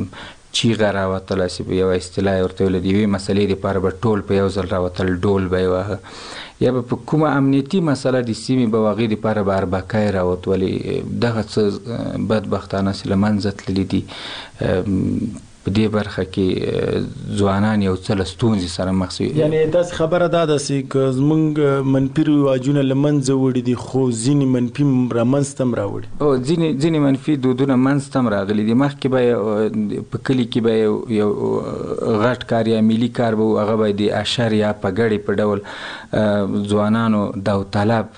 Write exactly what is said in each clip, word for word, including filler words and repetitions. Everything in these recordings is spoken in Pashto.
چیغه راوتله چې په یوه اصطلاح ورته ویله د یوې مسلې دپاره به ټول په یو ځل راوتل ډول به یې واهه یا به په کومه امنیتي مسله د سیمې به هغې دپاره به اربکی راوت ولې دغه څه بدبختانه چې له منځه تللي دي په دې برخه کې ځوانان یو څه له ستونزې سره مخ شوي. یعنې داسې خبره دا ده چې که زموږ منفي رواجونه له منځه وړي دي خو ځینې منفي رامنځته هم راوړي. او ځینې ځینې منفي دودونه منځته هم راغلي دي. مخکې به په کلي کې به یو غټ کار یا ملي کار به و، هغه به د اشر یا پګړې په ډول ځوانانو داوطلب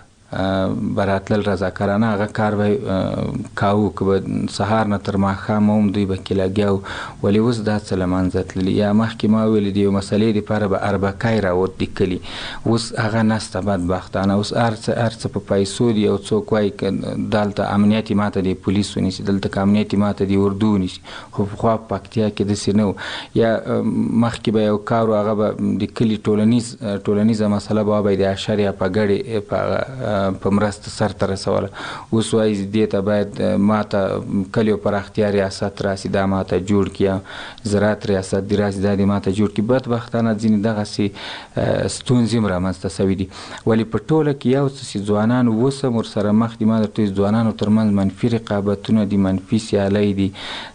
براتلل رضاکارانه هغه کار به کاوه که به سهار نه تر ماښامه هم دوی به کې لګیا وو، ولې اوس دا څه له منځه تللي. یا مخکې ما ویلې د یو مسلې دپاره به اربکی راوت د کلي، اوس هغه نسته بدبختانه. اوس هر څه هر څه په پیسو دي. یو څوک وایي که دلته امنیت یې ماته د پولیس ونیسي، دلته که امنیت یې ماته د اردو ونیسي، خو پخوا په پکتیا کې داسې نه و. یا مخکې به یو کار و، هغه به د کلي ټولنیز ټولنیزه مسله به به د اشر یا پګړې په په مرسته سرته رسوله. اوس وایي دې ته باید ماته کلیو پراختیا ریاست راسي، دا ماته جوړ کړي، یا زراعت ریاست دې راسي، دا دې ماته جوړ کړي. بدبختانه ځینې دغسې ستونزې هم رامنځته سوي دي. ولې په ټوله کې یو څه چې ځوانان اوس هم ورسره مخ دي. ما درته ځوانانو ترمنځ منفي رقابتونه دي، منفي سیالۍ دي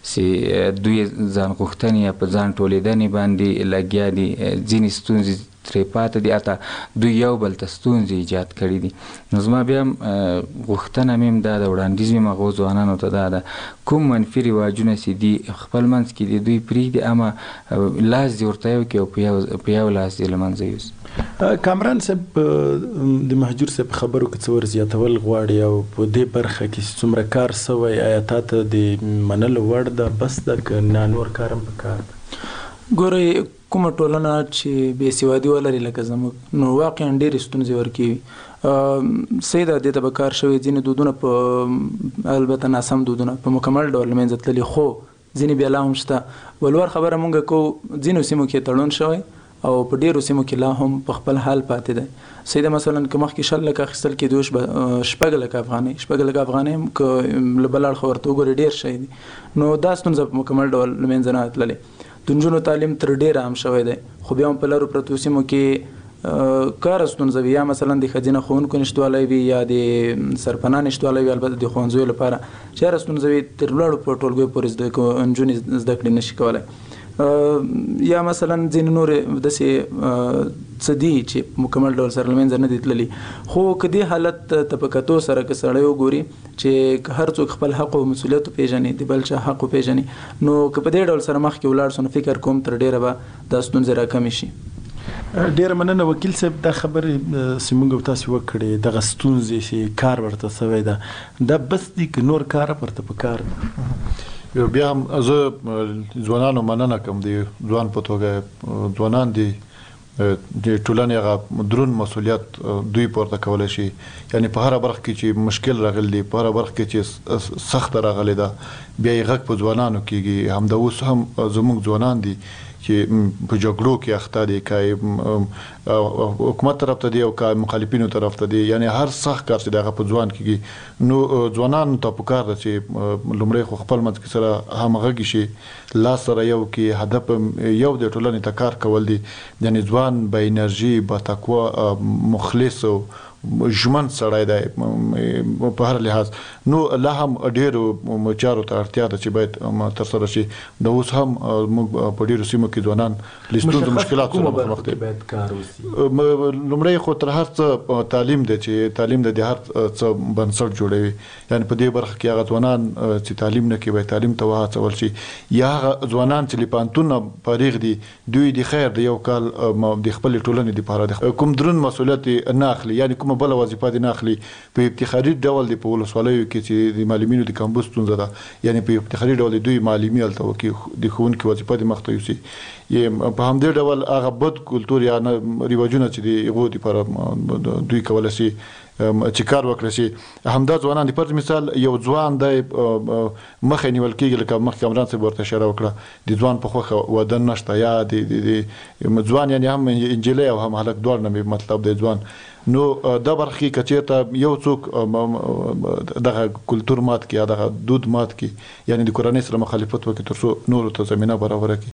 چې دوی ځان غوښتنې یا په ځان ټولېدنې باندې لګیا دي. ځینې ستونزې ترې پاته دي، حتی دوی یو بل ته ستونزې ایجاد کړي دي. نو زما بیا هم غوښتنه مې هم دا ده، وړاندیز مې هم هغو ځوانانو ته دا ده، کوم منفي رواجونه چې دي خپل منځ کې دي دوی پرېږدي، اما لاس دې ورته یو کړي او په یو لاس دې له منځه یوسي. کامران صاحب د مهجور صاحب خبرو کې څه ور زیاتول غواړي او په دې برخه کې څومره کار سوی، آیا تا ته د منلو وړ ده بس ده که نه نور کار هم پکار ده؟ ګورئ کومه ټولنه چې بې سوادي ولري لکه زموږ، نو واقعا ډېرې ستونزې ورکوي. صحیح ده دې ته به کار شوی، ځینې دودونه په البته ناسم دودونه په مکمل ډول له منځه تللي، خو ځینې بیا لا هم شته. ولور خبره مونږ کوو، ځینو سیمو کې تړون شوی او په ډېرو سیمو کې لا هم په خپل حال پاتې دی. صحیح ده مثلا که مخکې شل لکه اخیستل کېدو شپږ لکه افغانۍ شپږ لکه افغانۍ هم که له بل اړخه ورته وګورې ډېر شی دی. نو دا ستونزه په مکمل ډول له منځه نه تللې. د نجونو تعلیم تر ډېره عام شوی دی، خو بیا هم په لرو پرتو سیمو کې کار ستونزه وي، یا مثلا د ښځینه ښوونکو نشتوالی وي یا د سرپناه نشتوالی وي، البته د ښوونځیو لپاره چې هره ستونزه وي تر لوړو په ټولګیو پورې زده نجونې زده کړې نشي کولی. یا مثلا ځینې نورې داسې څه دي چې مکمل ډول سره له منځه نه دي تللي. خو که دې حالت ته په کتو سره که سړی وګوري چې که هر څوک خپل حق او مسؤلیت وپېژني، د بل چا حق وپېژني، نو که په دې ډول سره مخکې ولاړ سو نو فکر کوم تر ډېره به دا ستونزې راکمې شي. ډېره مننه وکیل صاحب، دا خبرې چې موږ او تاسې وکړې، دغه ستونزې چې کار ورته سوی ده، دا بس دي که نور کار ورته په کار ده؟ بیا هم زه ځوانانو مننه کوم، د ځوان په توګه ځوانان دي د ټولنې هغه دروند مسؤلیت دوی پورته کولی شي. یعنې په هره برخه کې چې مشکل راغلی دی، په هره برخه کې چې سخته راغلې ده، بیا یې غږ په ځوانانو کېږي. همدا اوس هم زموږ ځوانان دي چې په جګړو کې اخته دي، که حکومت طرف ته دي او که مخالفینو طرف ته دي، یعنې هر سخت کار چې د هغه په ځوان کېږي. نو ځوانانو ته پکار ده چې لومړی خو خپل منځ کې سره همغږي شي، لاس سره یو کې هدف یو د ټولنې ته کار کول دي. یعنې ځوان با انرژي، با تقوا، مخلص او ژمن سړی دی په هر لحاظ. نو لا هم ډېرو چارو ته اړتیا ده چې باید ترسره شي. د اوس هم موږ په ډېرو سیمو کې ځوانان له ستونزو مشکلاتو سره مخامخ دي. لومړی خو تر هر څه تعلیم دی، چې تعلیم د هر څه بنسټ جوړوي. یعنې په دې برخه کې هغه ځوانان چې تعلیم نه کوي باید تعلیم ته وهڅول شي، یا هغه ځوانان چې له پوهنتون نه فارغ دي دوی د خیر د یو کال د خپلې ټولنې دپاره کوم دروند مسؤلیت نه اخلي، یعنې کومه بله وظیفه دې نه اخلي. په افتخاري ډول د په ولسوالیو کې چې د معلمینو د کمبود ستونزه ده، یعنې په افتخاري ډول دوی معلمي هلته وکړي، د ښوونکي وظیفه دې مخته یوسي. په همدې ډول هغه بد کلتور یا رواجونه چې د هغو دپاره دوی کولی شي چې کار وکړی شي. همدا ځوانان د فرض مثال یو ځوان دی مخه نیول کېږي، لکه مخکې کامران صاحب ورته اشاره وکړه، د ځوان په خوښه واده نشته، یا د ځوان یعنې هم انجلۍ او هم هلک دواړه نه مې مطلب دی ځوان نو دا برخه کچېرته یو څوک دغه کلچر مات کی دغه دود مات کی یعنی د قرآن سره مخالفت وکړي ترڅو نور ته زمينه برابر کړي